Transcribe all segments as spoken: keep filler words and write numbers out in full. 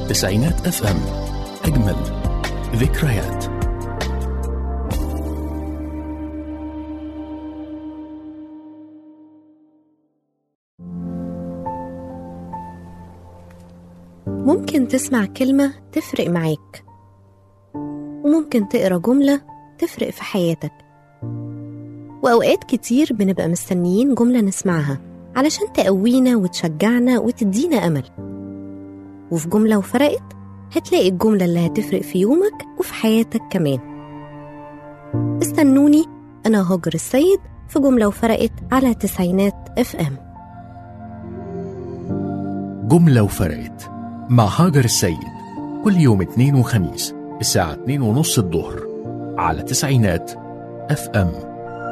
تسعينات اف ام، أجمل ذكريات. ممكن تسمع كلمة تفرق معاك، وممكن تقرأ جملة تفرق في حياتك. وأوقات كتير بنبقى مستنيين جملة نسمعها علشان تقوينا وتشجعنا وتدينا أمل، وفي جملة وفرقت هتلاقي الجملة اللي هتفرق في يومك وفي حياتك كمان. استنوني، أنا هاجر السيد في جملة وفرقت على تسعينات اف ام. جملة وفرقت مع هاجر السيد، كل يوم اثنين وخميس الساعة اتنين ونص الظهر على تسعينات اف ام.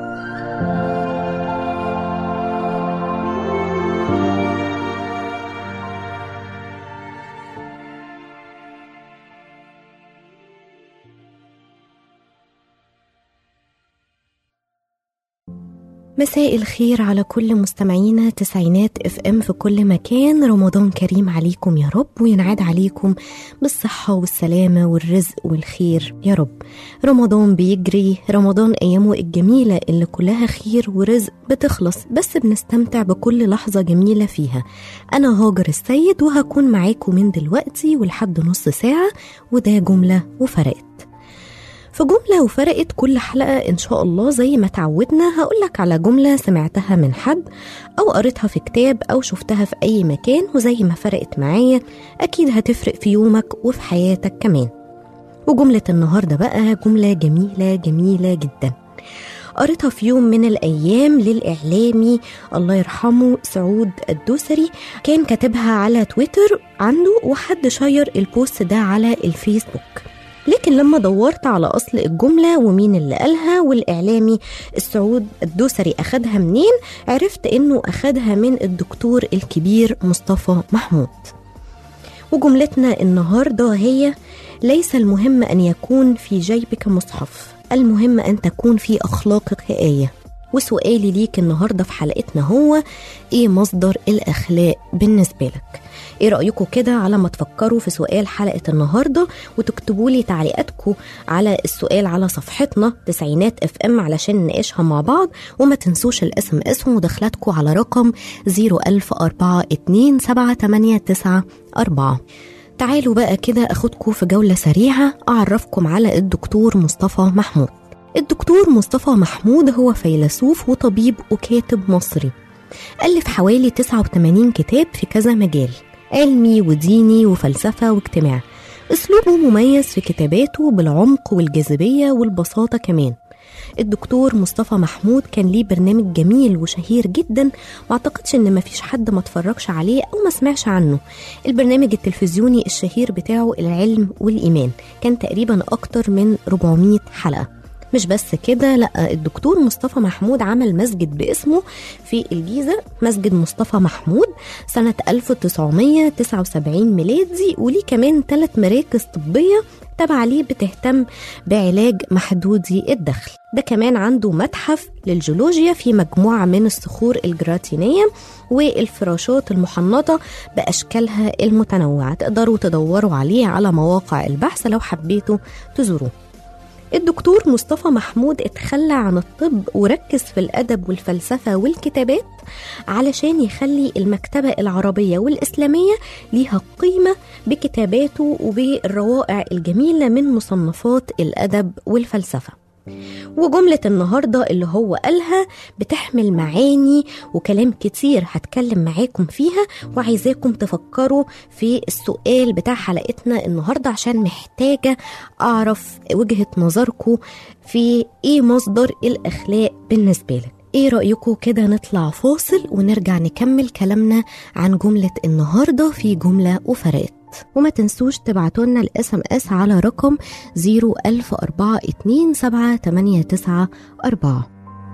مساء الخير على كل مستمعينا تسعينات اف ام في كل مكان. رمضان كريم عليكم يا رب، وينعاد عليكم بالصحة والسلامة والرزق والخير يا رب. رمضان بيجري، رمضان أيامه الجميلة اللي كلها خير ورزق بتخلص، بس بنستمتع بكل لحظة جميلة فيها. أنا هاجر السيد وهكون معاكم من دلوقتي ولحد نص ساعة، وده جملة وفرقت. في جملة وفرقت كل حلقة إن شاء الله زي ما تعودنا هقولك على جملة سمعتها من حد أو قريتها في كتاب أو شفتها في أي مكان، وزي ما فرقت معايا أكيد هتفرق في يومك وفي حياتك كمان. وجملة النهاردة بقى جملة جميلة جميلة جدا، قريتها في يوم من الأيام للإعلامي الله يرحمه سعود الدوسري، كان كاتبها على تويتر عنده، وحد شير البوست ده على الفيسبوك. لكن لما دورت على أصل الجملة ومين اللي قالها والإعلامي السعود الدوسري أخدها منين، عرفت إنه أخدها من الدكتور الكبير مصطفى محمود. وجملتنا النهاردة هي: ليس المهم أن يكون في جيبك مصحف، المهم أن تكون في أخلاقك آية. وسؤالي ليك النهاردة في حلقتنا هو: إيه مصدر الأخلاق بالنسبة لك؟ ايه رأيكم كده على ما تفكروا في سؤال حلقة النهاردة، وتكتبوا لي تعليقاتكم على السؤال على صفحتنا تسعينات اف ام علشان نناقشها مع بعض. وما تنسوش الاس ام اس ومداخلاتكم على رقم صفر ألف أربعة اتنين سبعة تمانية تسعة أربعة. تعالوا بقى كده اخدكم في جولة سريعة اعرفكم على الدكتور مصطفى محمود. الدكتور مصطفى محمود هو فيلسوف وطبيب وكاتب مصري، ألف حوالي تسعة وثمانين كتاب في كذا مجال علمي وديني وفلسفة واجتماع. أسلوبه مميز في كتاباته بالعمق والجاذبية والبساطة كمان. الدكتور مصطفى محمود كان ليه برنامج جميل وشهير جدا، واعتقدش ان مفيش حد ما اتفرجش عليه او ما سمعش عنه. البرنامج التلفزيوني الشهير بتاعه العلم والإيمان، كان تقريبا اكتر من أربعمائة حلقة. مش بس كده، لا، الدكتور مصطفى محمود عمل مسجد باسمه في الجيزة، مسجد مصطفى محمود، سنة ألف وتسعمائة وتسعة وسبعين ميلادي، وليه كمان ثلاث مراكز طبية تبع ليه بتهتم بعلاج محدودي الدخل. ده كمان عنده متحف للجيولوجيا في مجموعة من الصخور الجراتينية والفراشات المحنطة بأشكالها المتنوعة. تقدروا تدوروا عليه على مواقع البحث لو حبيتوا تزوروه. الدكتور مصطفى محمود اتخلى عن الطب وركز في الأدب والفلسفة والكتابات علشان يخلي المكتبة العربية والإسلامية ليها قيمة بكتاباته وبالروائع الجميلة من مصنفات الأدب والفلسفة. وجملة النهاردة اللي هو قالها بتحمل معاني وكلام كتير هتكلم معاكم فيها، وعايزاكم تفكروا في السؤال بتاع حلقتنا النهاردة عشان محتاجة أعرف وجهة نظركم في إيه مصدر الأخلاق بالنسبة لك. ايه رأيكم كده نطلع فاصل ونرجع نكمل كلامنا عن جملة النهاردة في جملة وفرقت. وما تنسوش تبعتولنا الاس ام اس على رقم صفر ألف أربعة اتنين سبعة تمانية تسعة أربعة.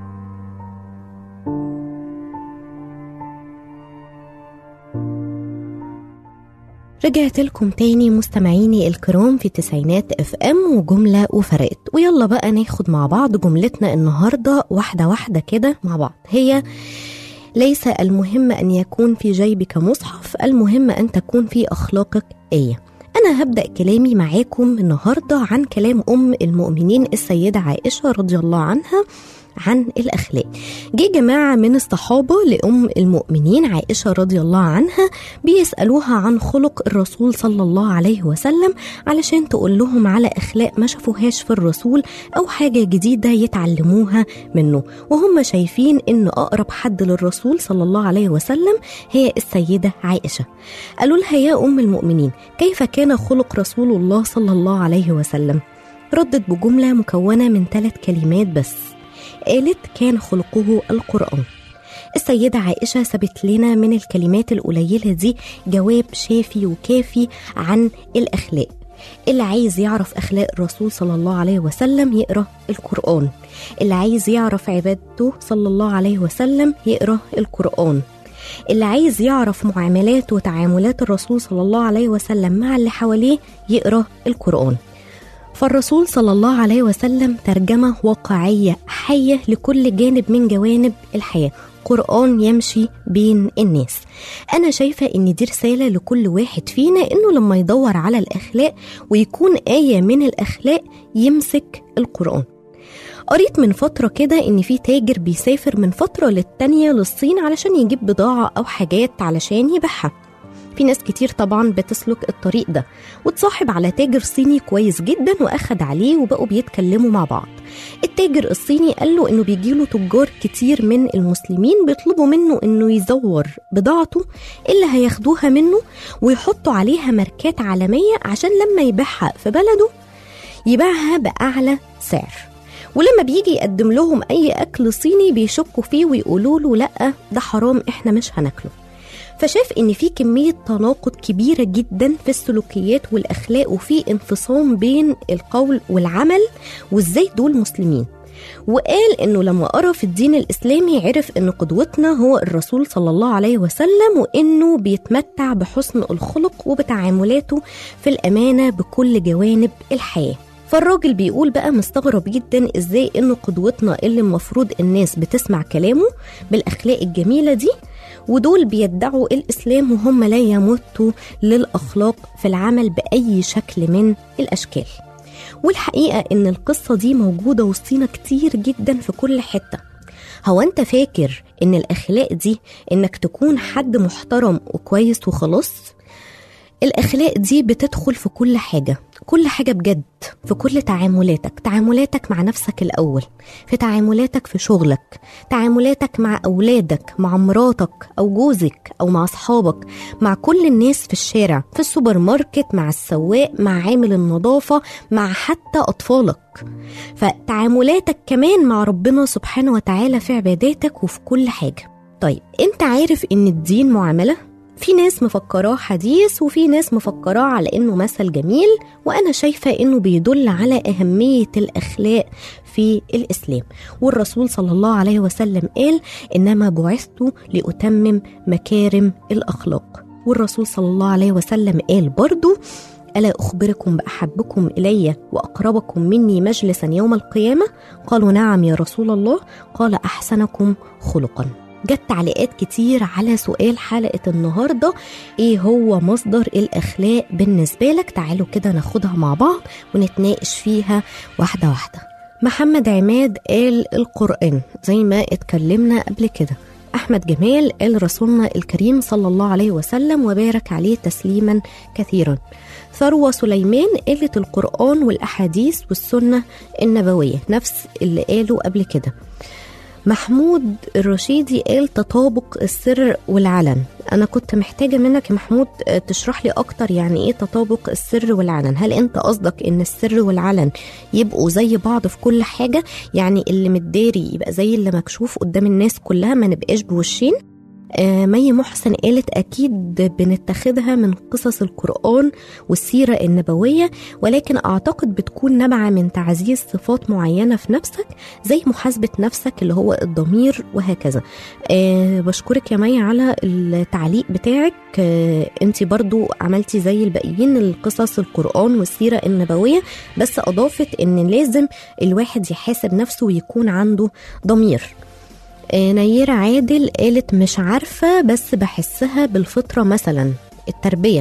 رجعت لكم تاني مستمعيني الكرام في تسعينات اف ام وجملة وفرقت. ويلا بقى ناخد مع بعض جملتنا النهاردة واحدة واحدة كده مع بعض. هي: ليس المهم أن يكون في جيبك مصحف، المهم أن تكون في أخلاقك آية. أنا هبدأ كلامي معاكم النهاردة عن كلام أم المؤمنين السيدة عائشة رضي الله عنها عن الأخلاق. جه جماعة من الصحابة لأم المؤمنين عائشة رضي الله عنها بيسألوها عن خلق الرسول صلى الله عليه وسلم علشان تقول لهم على أخلاق ما شافوهاش في الرسول أو حاجة جديدة يتعلموها منه، وهم شايفين إن أقرب حد للرسول صلى الله عليه وسلم هي السيدة عائشة. قالوا لها يا أم المؤمنين كيف كان خلق رسول الله صلى الله عليه وسلم؟ ردت بجملة مكونة من ثلاث كلمات بس، قالت كان خلقه القرآن. السيدة عائشة سبت لنا من الكلمات القليلة دي جواب شافي وكافي عن الأخلاق. اللي عايز يعرف أخلاق الرسول صلى الله عليه وسلم يقرأ القرآن، اللي عايز يعرف عبادته صلى الله عليه وسلم يقرأ القرآن، اللي عايز يعرف معاملات وتعاملات الرسول صلى الله عليه وسلم مع اللي حواليه يقرأ القرآن. فالرسول صلى الله عليه وسلم ترجمة واقعية حية لكل جانب من جوانب الحياة، قرآن يمشي بين الناس. أنا شايفة إن دي رسالة لكل واحد فينا، إنه لما يدور على الأخلاق ويكون آية من الأخلاق يمسك القرآن. قريت من فترة كده إن في تاجر بيسافر من فترة للتانية للصين علشان يجيب بضاعة أو حاجات علشان يبيعها. في ناس كتير طبعا بتسلك الطريق ده، وتصاحب على تاجر صيني كويس جدا وأخد عليه وبقوا بيتكلموا مع بعض. التاجر الصيني قال له إنه بيجيله تجار كتير من المسلمين بيطلبوا منه إنه يزور بضاعته اللي هياخدوها منه ويحطوا عليها ماركات عالمية عشان لما يبيعها في بلده يبيعها بأعلى سعر. ولما بيجي يقدم لهم أي أكل صيني بيشكوا فيه ويقولوا له لأ ده حرام إحنا مش هناكله. فشاف ان في كمية تناقض كبيرة جدا في السلوكيات والاخلاق، وفي انفصام بين القول والعمل، وازاي دول مسلمين. وقال انه لما قرأ في الدين الاسلامي عرف ان قدوتنا هو الرسول صلى الله عليه وسلم، وانه بيتمتع بحسن الخلق وبتعاملاته في الامانة بكل جوانب الحياة. فالراجل بيقول بقى مستغرب جدا ازاي انه قدوتنا اللي المفروض الناس بتسمع كلامه بالاخلاق الجميلة دي، ودول بيدعوا الإسلام وهم لا يمتوا للأخلاق في العمل بأي شكل من الأشكال. والحقيقة إن القصة دي موجودة وسطينا كتير جدا في كل حتة. هو أنت فاكر إن الأخلاق دي إنك تكون حد محترم وكويس وخلاص؟ الأخلاق دي بتدخل في كل حاجة، كل حاجة بجد، في كل تعاملاتك، تعاملاتك مع نفسك الأول، في تعاملاتك في شغلك، تعاملاتك مع أولادك، مع مراتك أو جوزك أو مع أصحابك، مع كل الناس في الشارع، في السوبر ماركت، مع السواق، مع عامل النظافة، مع حتى أطفالك. فتعاملاتك كمان مع ربنا سبحانه وتعالى في عباداتك وفي كل حاجة. طيب أنت عارف إن الدين معاملة؟ في ناس مفكراه حديث وفي ناس مفكراه على إنه مثل جميل، وأنا شايفة إنه بيدل على أهمية الأخلاق في الإسلام. والرسول صلى الله عليه وسلم قال إنما بعثت لأتمم مكارم الأخلاق. والرسول صلى الله عليه وسلم قال برضو ألا أخبركم بأحبكم إلي وأقربكم مني مجلسا يوم القيامة؟ قالوا نعم يا رسول الله، قال أحسنكم خلقا. جت تعليقات كتير على سؤال حلقة النهاردة، ايه هو مصدر الأخلاق بالنسبة لك؟ تعالوا كده ناخدها مع بعض ونتناقش فيها واحدة واحدة. محمد عماد قال القرآن زي ما اتكلمنا قبل كده. أحمد جمال قال رسولنا الكريم صلى الله عليه وسلم وبارك عليه تسليما كثيرا. ثروة سليمان قالت القرآن والأحاديث والسنة النبوية، نفس اللي قالوا قبل كده. محمود الرشيدي قال تطابق السر والعلن. أنا كنت محتاجة منك يا محمود تشرح لي أكتر يعني إيه تطابق السر والعلن. هل أنت قصدك إن السر والعلن يبقوا زي بعض في كل حاجة؟ يعني اللي متداري يبقى زي اللي مكشوف قدام الناس كلها، ما نبقاش بوشين؟ آه مي محسن قالت أكيد بنتخذها من قصص القرآن والسيرة النبوية، ولكن أعتقد بتكون نابعة من تعزيز صفات معينة في نفسك زي محاسبة نفسك اللي هو الضمير وهكذا. آه بشكرك يا مي على التعليق بتاعك. آه انتي برضو عملتي زي الباقيين القصص القرآن والسيرة النبوية، بس أضافت إن لازم الواحد يحاسب نفسه ويكون عنده ضمير. نيرة عادل قالت مش عارفة بس بحسها بالفطرة مثلا التربية،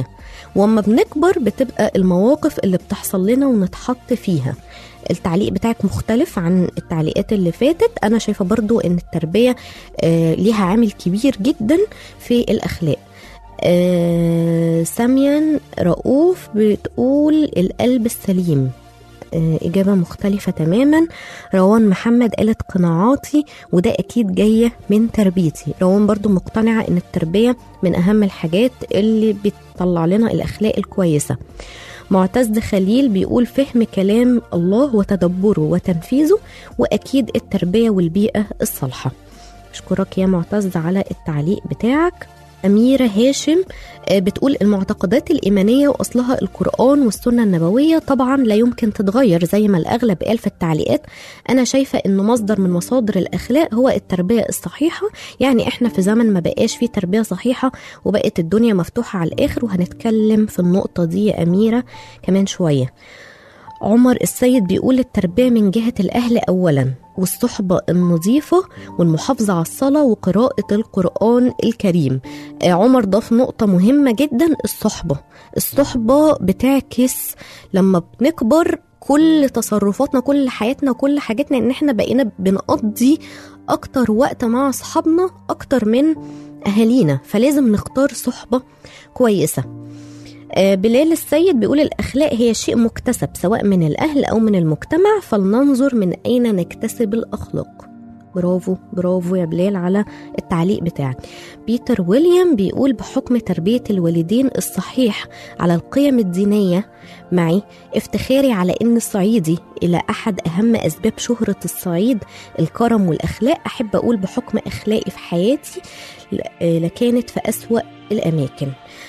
وأما بنكبر بتبقى المواقف اللي بتحصل لنا ونتحط فيها. التعليق بتاعك مختلف عن التعليقات اللي فاتت. أنا شايفة برضو إن التربية آه ليها عامل كبير جدا في الأخلاق. آه ساميان رؤوف بتقول القلب السليم. آه إجابة مختلفة تماما. روان محمد قالت قناعاتي، وده أكيد جاية من تربيتي. روان برضو مقتنعة إن التربية من أهم الحاجات اللي بتطلع لنا الأخلاق الكويسة. معتز خليل بيقول فهم كلام الله وتدبره وتنفيذه، وأكيد التربية والبيئة الصالحة. أشكرك يا معتز على التعليق بتاعك. أميرة هاشم بتقول المعتقدات الإيمانية وأصلها القرآن والسنة النبوية طبعا لا يمكن تتغير زي ما الأغلب قال في التعليقات. أنا شايفة إنه مصدر من مصادر الأخلاق هو التربية الصحيحة. يعني إحنا في زمن ما بقاش فيه تربية صحيحة وبقت الدنيا مفتوحة على الآخر، وهنتكلم في النقطة دي يا أميرة كمان شوية. عمر السيد بيقول التربية من جهة الأهل أولا، والصحبة النظيفة والمحافظة على الصلاة وقراءة القرآن الكريم. عمر ضاف نقطة مهمة جدا، الصحبة. الصحبة بتعكس لما بنكبر كل تصرفاتنا كل حياتنا كل حاجاتنا، ان احنا بقينا بنقضي اكتر وقت مع اصحابنا اكتر من اهالينا، فلازم نختار صحبة كويسة. بلال السيد بيقول الأخلاق هي شيء مكتسب سواء من الأهل أو من المجتمع، فلننظر من أين نكتسب الأخلاق. برافو برافو يا بلال على التعليق بتاعك. بيتر ويليام بيقول بحكم تربية الوالدين الصحيح على القيم الدينية معي افتخاري على أن الصعيدي إلى أحد أهم أسباب شهرة الصعيد الكرم والأخلاق. أحب أقول بحكم أخلاقي في حياتي لكانت في أسوأ الأماكن.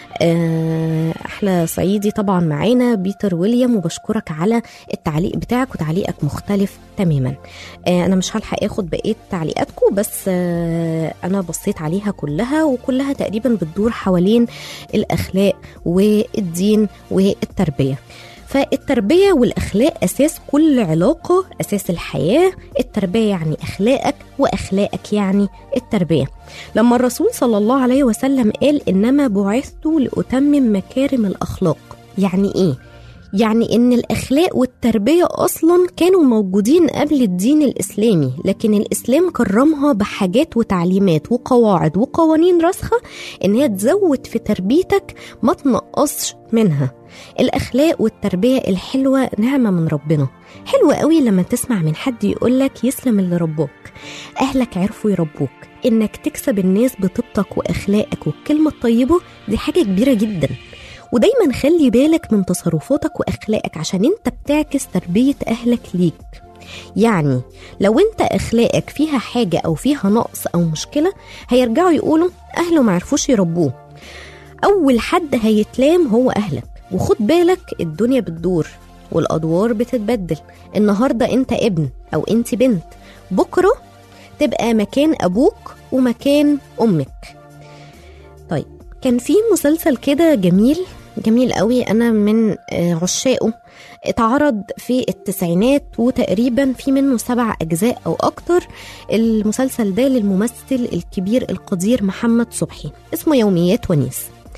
أحلى صعيدي طبعا معانا بيتر ويليام، وبشكرك على التعليق بتاعك وتعليقك مختلف تماما. أنا مش هلحق أخد بقية تعليقاتكم، بس أنا بصيت عليها كلها وكلها تقريبا بتدور حوالين الأخلاق والدين والتربية. فالتربية والأخلاق أساس كل علاقة، أساس الحياة. التربية يعني أخلاقك، وأخلاقك يعني التربية. لما الرسول صلى الله عليه وسلم قال إنما بعثت لأتمم مكارم الأخلاق، يعني إيه؟ يعني إن الأخلاق والتربية أصلا كانوا موجودين قبل الدين الإسلامي، لكن الإسلام كرمها بحاجات وتعليمات وقواعد وقوانين راسخة إن هي تزود في تربيتك ما تنقصش منها. الأخلاق والتربية الحلوة نعمة من ربنا. حلوة قوي لما تسمع من حد يقولك يسلم اللي ربوك، أهلك عرفوا يربوك. إنك تكسب الناس بطيبتك وأخلاقك والكلمة الطيبة دي حاجة كبيرة جدا. ودايما خلي بالك من تصرفاتك وأخلاقك عشان انت بتعكس تربية أهلك ليك. يعني لو انت أخلاقك فيها حاجة أو فيها نقص أو مشكلة هيرجعوا يقولوا أهله ما عرفوش يربوه. أول حد هيتلام هو أهلك. وخد بالك الدنيا بتدور والأدوار بتتبدل. النهاردة انت ابن أو انت بنت، بكرة تبقى مكان أبوك ومكان أمك. طيب كان في مسلسل كده جميل جميل قوي، أنا من عشاقه، اتعرض في التسعينات وتقريبا في منه سبع أجزاء أو أكتر. المسلسل ده للممثل الكبير القدير محمد صبحي، اسمه يوميات ونيس.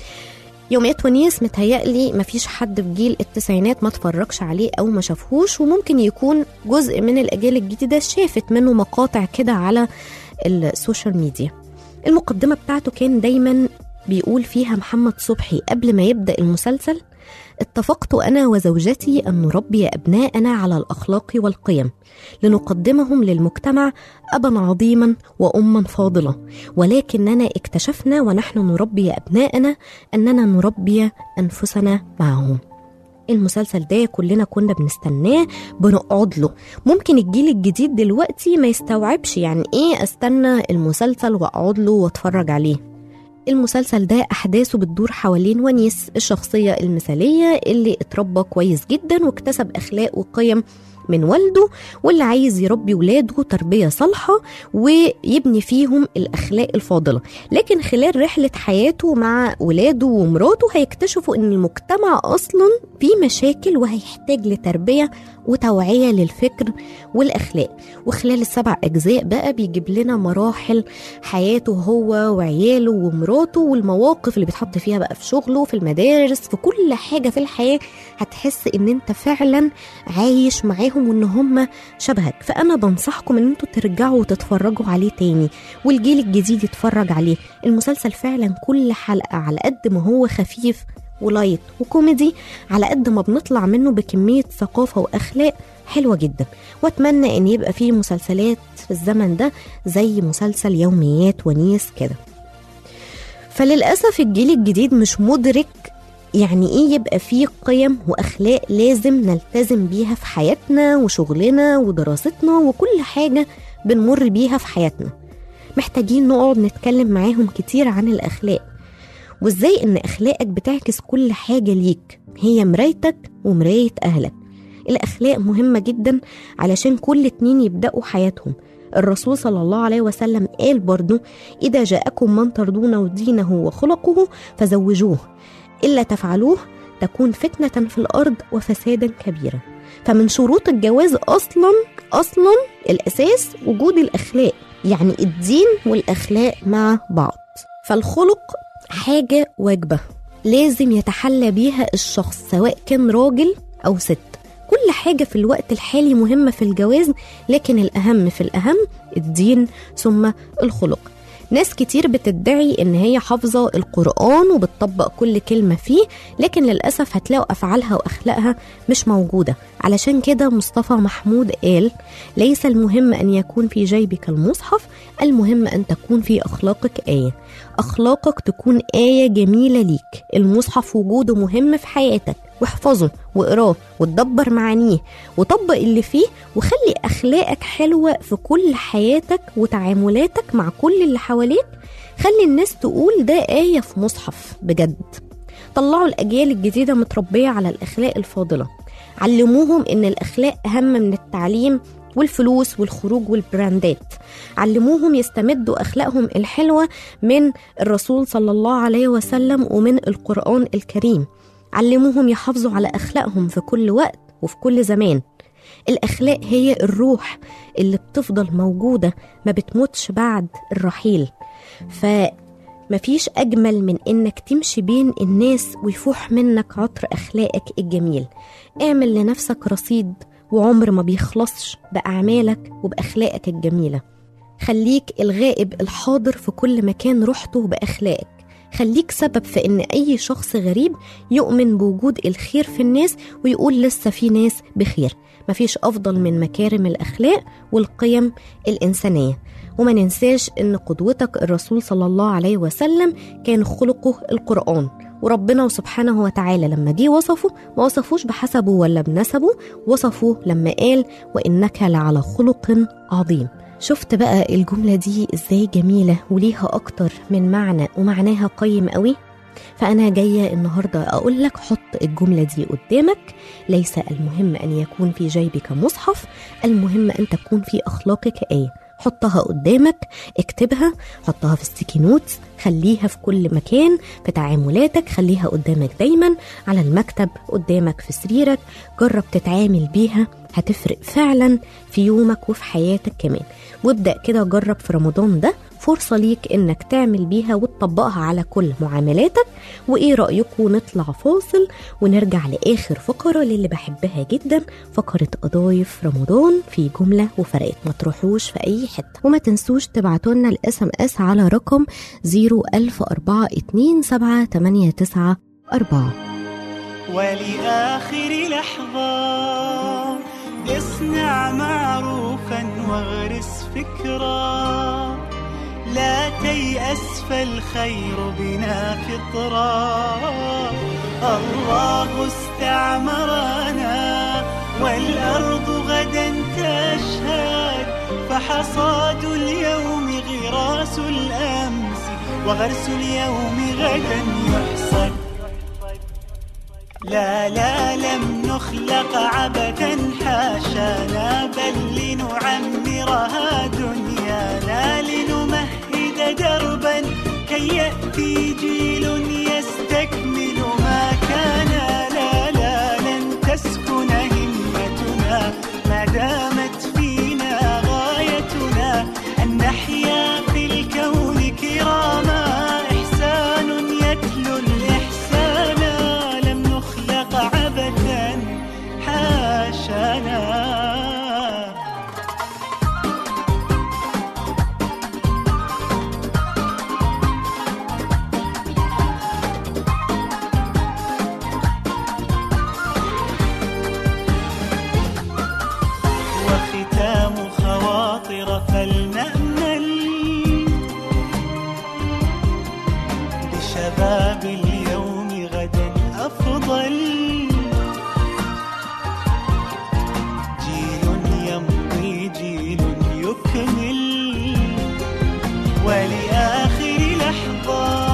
يوميات ونيس متهيألي مفيش حد في جيل التسعينات ما تفرجش عليه أو ما شافهوش، وممكن يكون جزء من الأجيال الجديدة شافت منه مقاطع كده على السوشيال ميديا. المقدمة بتاعته كان دايما بيقول فيها محمد صبحي قبل ما يبدأ المسلسل: اتفقت أنا وزوجتي أن نربي أبناءنا على الأخلاق والقيم لنقدمهم للمجتمع أبا عظيما وأما فاضلة، ولكننا اكتشفنا ونحن نربي أبناءنا أننا نربي أنفسنا معهم. المسلسل ده كلنا كنا بنستناه بنقعد له. ممكن الجيل الجديد دلوقتي ما يستوعبش يعني ايه استنى المسلسل واقعد له واتفرج عليه. المسلسل ده أحداثه بتدور حوالين ونيس، الشخصية المثالية اللي اتربى كويس جدا واكتسب أخلاق وقيم من والده، واللي عايز يربي ولاده تربية صالحة ويبني فيهم الأخلاق الفاضلة. لكن خلال رحلة حياته مع ولاده ومراته هيكتشفوا إن المجتمع أصلا فيه مشاكل وهيحتاج لتربية وتوعية للفكر والأخلاق. وخلال السبع أجزاء بقى بيجيب لنا مراحل حياته هو وعياله ومراته، والمواقف اللي بيتحط فيها بقى في شغله، في المدارس، في كل حاجة في الحياة هتحس إن أنت فعلا عايش معاهم وإن هم شبهك. فأنا بنصحكم إن أنتوا ترجعوا وتتفرجوا عليه تاني، والجيل الجديد يتفرج عليه. المسلسل فعلا كل حلقة على قد ما هو خفيف ولايت وكوميدي، على قد ما بنطلع منه بكمية ثقافة وأخلاق حلوة جدا. واتمنى ان يبقى فيه مسلسلات في الزمن ده زي مسلسل يوميات ونيس كده. فللأسف الجيل الجديد مش مدرك يعني ايه يبقى فيه قيم واخلاق لازم نلتزم بيها في حياتنا وشغلنا ودراستنا وكل حاجة بنمر بيها في حياتنا. محتاجين نقعد نتكلم معاهم كتير عن الاخلاق، وازاي ان اخلاقك بتعكس كل حاجة ليك، هي مرايتك ومراية اهلك. الاخلاق مهمة جدا علشان كل اتنين يبدأوا حياتهم. الرسول صلى الله عليه وسلم قال برضو: إذا جاءكم من ترضون دينه وخلقه فزوجوه، إلا تفعلوه تكون فتنة في الأرض وفسادا كبيرا. فمن شروط الجواز أصلا أصلا الأساس وجود الأخلاق، يعني الدين والأخلاق مع بعض. فالخلق حاجة واجبة لازم يتحلى بيها الشخص سواء كان راجل أو ست. كل حاجة في الوقت الحالي مهمة في الجواز، لكن الأهم في الأهم الدين ثم الخلق. ناس كتير بتدعي إن هي حافظة القرآن وبتطبق كل كلمة فيه، لكن للأسف هتلاقوا أفعالها وأخلاقها مش موجودة. علشان كده مصطفى محمود قال: ليس المهم أن يكون في جيبك المصحف، المهم أن تكون في أخلاقك آية. أخلاقك تكون آية جميلة ليك. المصحف وجوده مهم في حياتك، واحفظه واقراه وتدبر معانيه وطبق اللي فيه، وخلي أخلاقك حلوة في كل حياتك وتعاملاتك مع كل اللي حواليك. خلي الناس تقول ده آية في مصحف بجد. طلعوا الأجيال الجديدة متربية على الأخلاق الفاضلة، علموهم إن الأخلاق أهم من التعليم والفلوس والخروج والبراندات. علموهم يستمدوا أخلاقهم الحلوة من الرسول صلى الله عليه وسلم ومن القرآن الكريم. علموهم يحافظوا على أخلاقهم في كل وقت وفي كل زمان. الأخلاق هي الروح اللي بتفضل موجودة، ما بتموتش بعد الرحيل. فمفيش أجمل من إنك تمشي بين الناس ويفوح منك عطر أخلاقك الجميل. اعمل لنفسك رصيد وعمر ما بيخلصش بأعمالك وبأخلاقك الجميلة. خليك الغائب الحاضر في كل مكان رحته بأخلاقك. خليك سبب في إن أي شخص غريب يؤمن بوجود الخير في الناس ويقول لسه في ناس بخير. مفيش أفضل من مكارم الأخلاق والقيم الإنسانية. وما ننساش إن قدوتك الرسول صلى الله عليه وسلم كان خلقه القرآن، وربنا سبحانه وتعالى لما جه وصفه ما وصفوش بحسبه ولا بنسبه، وصفه لما قال: وإنك لعلى خلق عظيم. شفت بقى الجملة دي ازاي جميلة وليها أكتر من معنى ومعناها قيم قوي؟ فأنا جاية النهاردة أقول لك حط الجملة دي قدامك: ليس المهم أن يكون في جيبك مصحف، المهم أن تكون في أخلاقك آية. حطها قدامك، اكتبها، حطها في ستيكي نوتس، خليها في كل مكان في تعاملاتك، خليها قدامك دايما على المكتب، قدامك في سريرك. جرب تتعامل بيها، هتفرق فعلا في يومك وفي حياتك كمان. وابدأ كده جرب في رمضان ده، فرصة ليك انك تعمل بيها وتطبقها على كل معاملاتك. وايه رأيكم نطلع فاصل ونرجع لآخر فقرة للي بحبها جدا، فقرة قضايف رمضان في جملة وفرقت. ما تروحوش في اي حتة، وما تنسوش تبعتولنا الاس ام اس على رقم زيرو ألف أربعة اتنين سبعة تمانية تسعة أربعة. ولآخر لحظة اصنع معروفا واغرس فكرا، لا تيأس فالخير بنا فطرا. الله استعمرنا والأرض غدا تشهد، فحصاد اليوم غراس الأمس وغرس اليوم غدا يحصد. لا لا لم نخلق عبثا حاشانا، بل لنعمرها دنيانا، لنمهد دربا كي يأتي جيل يستكمل ما كان. لا لا لن تسكن همتنا ما دامت فينا غايتنا، أن نحيا في الكون كراما، إحسان يتلو الإحسان، لم نخلق عبثا حاشانا. فلنأمل بشباب اليوم غدا أفضل، جيل يمضي جيل يكمل، ولآخر لحظة.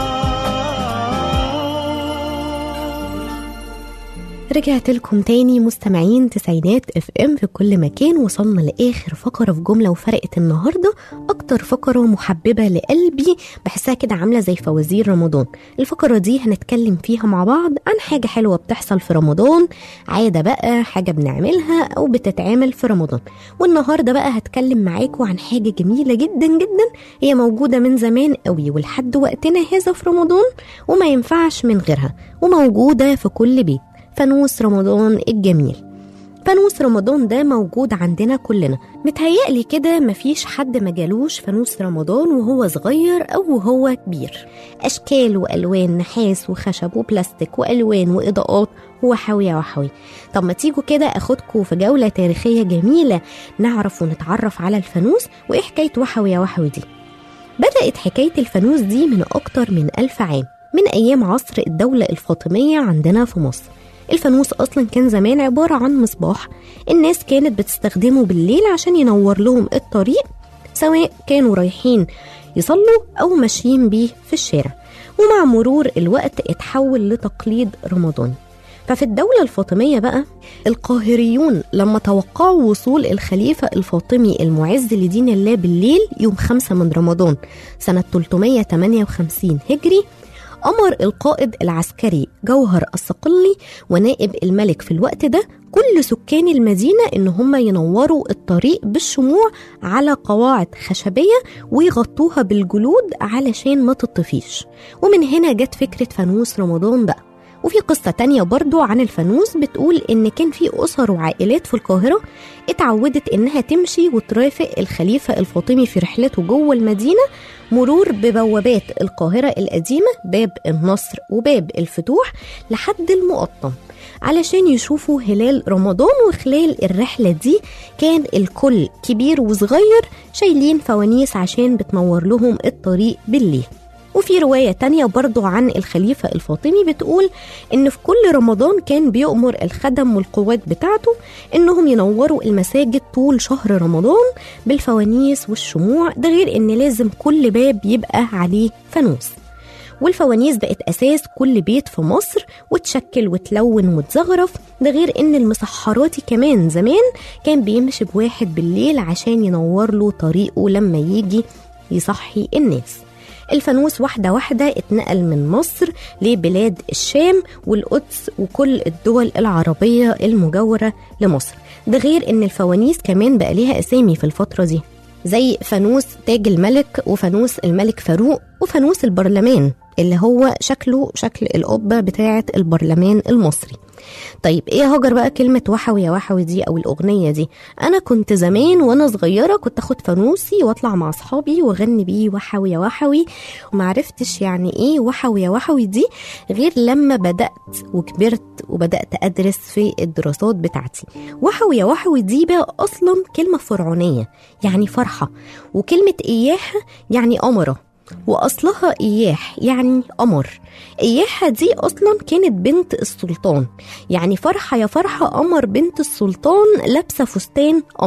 رجعت لكم تاني مستمعين تسعينات اف ام في كل مكان. وصلنا لاخر فقره في جمله وفرقت النهارده، اكتر فقره محببه لقلبي، بحسها كده عامله زي فوازير رمضان. الفقره دي هنتكلم فيها مع بعض عن حاجه حلوه بتحصل في رمضان، عاده بقى، حاجه بنعملها او بتتعمل في رمضان. والنهارده بقى هتكلم معاكم عن حاجه جميله جدا جدا، هي موجوده من زمان قوي ولحد وقتنا هذا في رمضان، وما ينفعش من غيرها، وموجوده في كل بيت. فانوس رمضان الجميل. فانوس رمضان ده موجود عندنا كلنا، متهيألي كده مفيش حد مجالوش فانوس رمضان وهو صغير أو وهو كبير. أشكال وألوان، نحاس وخشب وبلاستيك وألوان وإضاءات وحوي وحوي. طب ما تيجوا كده أخدكم في جولة تاريخية جميلة نعرف ونتعرف على الفانوس وإيه حكاية وحوي وحوي دي. بدأت حكاية الفانوس دي من أكتر من ألف عام، من أيام عصر الدولة الفاطمية عندنا في مصر. الفانوس أصلا كان زمان عبارة عن مصباح الناس كانت بتستخدمه بالليل عشان ينور لهم الطريق، سواء كانوا رايحين يصلوا أو ماشيين بيه في الشارع. ومع مرور الوقت اتحول لتقليد رمضان. ففي الدولة الفاطمية بقى القاهريون لما توقعوا وصول الخليفة الفاطمي المعز لدين الله بالليل يوم خمسة من رمضان سنة ثلاثمية وثمانية وخمسين هجري، أمر القائد العسكري جوهر الصقلي ونائب الملك في الوقت ده كل سكان المدينة إن هم ينوروا الطريق بالشموع على قواعد خشبية ويغطوها بالجلود علشان ما تطفيش. ومن هنا جت فكرة فانوس رمضان بقى. وفي قصة تانية برضو عن الفانوس بتقول إن كان في أسر وعائلات في القاهرة اتعودت إنها تمشي وترافق الخليفة الفاطمي في رحلته جوه المدينة مرور ببوابات القاهرة القديمة، باب النصر وباب الفتوح، لحد المقطم علشان يشوفوا هلال رمضان. وخلال الرحلة دي كان الكل كبير وصغير شايلين فوانيس عشان بتنور لهم الطريق بالليل. وفي رواية تانية برضو عن الخليفة الفاطمي بتقول إن في كل رمضان كان بيؤمر الخدم والقوات بتاعته إنهم ينوروا المساجد طول شهر رمضان بالفوانيس والشموع، ده غير إن لازم كل باب يبقى عليه فانوس. والفوانيس بقت أساس كل بيت في مصر وتشكل وتلون وتزغرف، ده غير إن المسحراتي كمان زمان كان بيمشي بواحد بالليل عشان ينور له طريقه لما يجي يصحي الناس. الفانوس واحدة واحدة اتنقل من مصر لبلاد الشام والقدس وكل الدول العربية المجاورة لمصر، ده غير ان الفوانيس كمان بقى ليها اسامي في الفترة دي، زي فانوس تاج الملك وفانوس الملك فاروق وفانوس البرلمان اللي هو شكله شكل القبة بتاعة البرلمان المصري. طيب ايه هاجر بقى كلمة وحوي يا وحوي دي او الاغنية دي؟ انا كنت زمان وانا صغيرة كنت اخد فانوسي واطلع مع اصحابي واغني بيه وحوي يا وحوي، ومعرفتش يعني ايه وحوي يا وحوي دي غير لما بدأت وكبرت وبدأت ادرس في الدراسات بتاعتي. وحوي يا وحوي دي بقى اصلا كلمة فرعونية يعني فرحة، وكلمة اياها يعني امرة، وأصلها إياح يعني قمر. إياحة دي أصلا كانت بنت السلطان، يعني فرحة يا فرحة قمر بنت السلطان لابسة فستان قمر.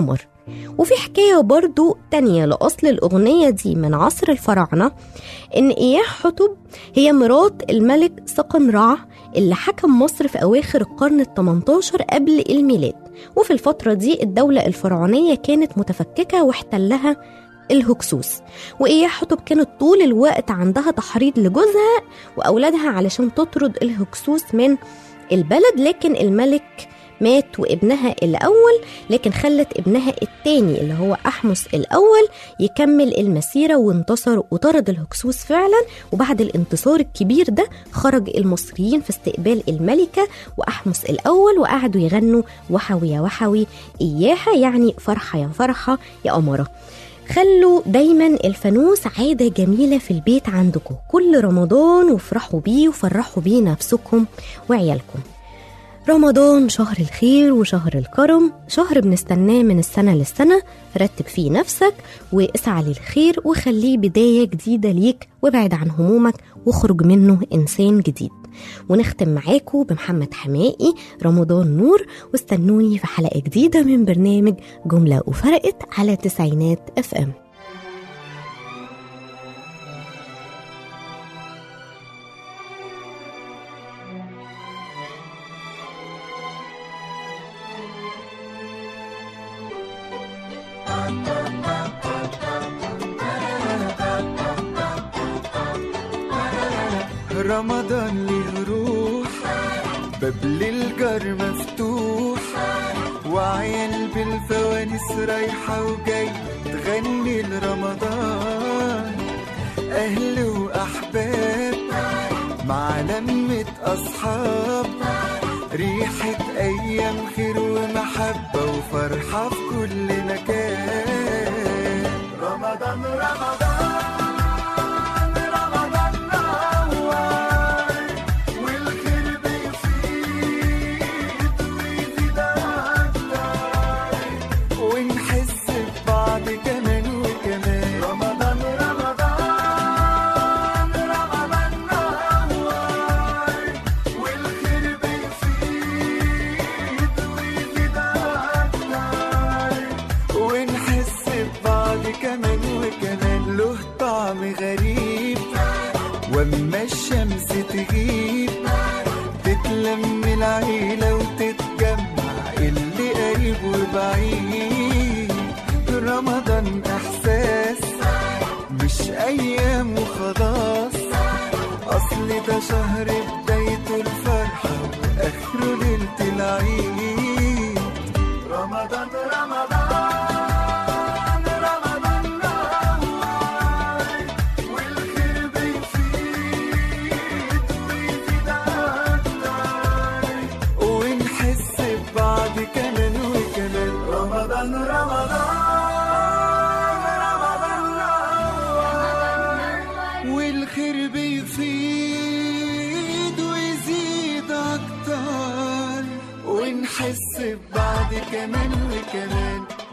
وفي حكاية برضو تانية لأصل الأغنية دي من عصر الفراعنة، إن إياح حتب هي مرات الملك سقن رع اللي حكم مصر في أواخر القرن الثمنتاشر قبل الميلاد. وفي الفترة دي الدولة الفرعونية كانت متفككة واحتلها الهكسوس، وإياح حتب كانت طول الوقت عندها تحريض لجوزها وأولادها علشان تطرد الهكسوس من البلد، لكن الملك مات وابنها الأول، لكن خلت ابنها التاني اللي هو أحمس الأول يكمل المسيرة وانتصر وطرد الهكسوس فعلا. وبعد الانتصار الكبير ده خرج المصريين في استقبال الملكة وأحمس الأول، وقعدوا يغنوا وحوي يا وحوي إياها، يعني فرحة يا فرحة يا أمرة. خلوا دايما الفانوس عادة جميلة في البيت عندكم كل رمضان، وافرحوا بيه وفرحوا بيه نفسكم وعيالكم. رمضان شهر الخير وشهر الكرم، شهر بنستناه من السنة للسنة. رتب فيه نفسك واسعى للخير وخليه بداية جديدة ليك، وابعد عن همومك واخرج منه إنسان جديد. ونختم معاكم بمحمد حمائي رمضان نور، واستنوني في حلقة جديدة من برنامج جملة وفرقت على تسعينات اف ام. رمضان ليه روح، باب للجار مفتوح، وعيال بالفوانيس رايحة وجاي تغني لرمضان. أهل وأحباب مع لمة أصحاب، ريحة أيام خير ومحبة وفرحة في كل مكان. رمضان رمضان غريب، وأما الشمس تغيب تتلم العيلة وتتجمع اللي قريب وبعيد. رمضان إحساس مش أيام وخلاص، أصل ده شهر بدايته الفرحة وآخره ليلة العيد. رمضان رمضان رمضان رمضان والخير بيفيد ويزيد أكتر، ونحس ببعض كمان وكمان.